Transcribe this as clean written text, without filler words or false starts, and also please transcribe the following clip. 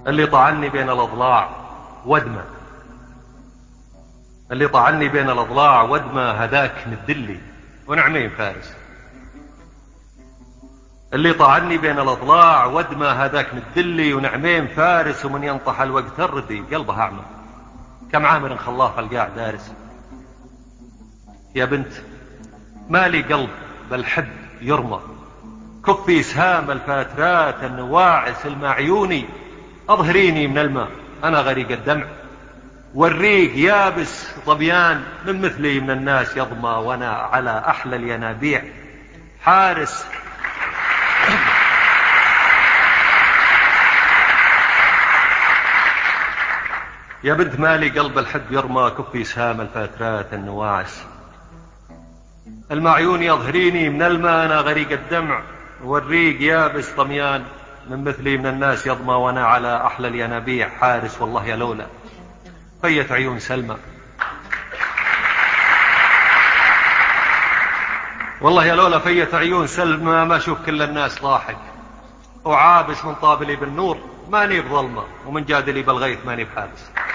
اللي طعني بين الأضلاع ودمه، اللي طعني بين الأضلاع ودمه هداك مدلي ونعمين فارس. اللي طعني بين الأضلاع ودمه هداك مدلي ونعمين فارس. ومن ينطح الوقت الردي قلبه أعمى، كم عامر خلاف القاع دارس. يا بنت مالي قلب بالحب يرمى، كفي سهام الفاترات النواعس المعيوني. أظهريني من الماء أنا غريق الدمع، والريق يابس ظبيان من مثلي من الناس يظمى، وأنا على أحلى الينابيع حارس. يا بنت مالي قلب الحب يرمى، كفي سهام الفاترات النواعس المعيون. يظهريني من الماء أنا غريق الدمع، والريق يابس طميان من مثلي من الناس يظمى، وأنا على أحلى الينابيع حارس. والله يا لولا فيت عيون سلمى، والله يا لولا فيت عيون سلمى ما أشوف كل الناس ضاحك، وعابس من طابلي بالنور ماني بظلمة، ومن جادلي بالغيث ماني بحابس.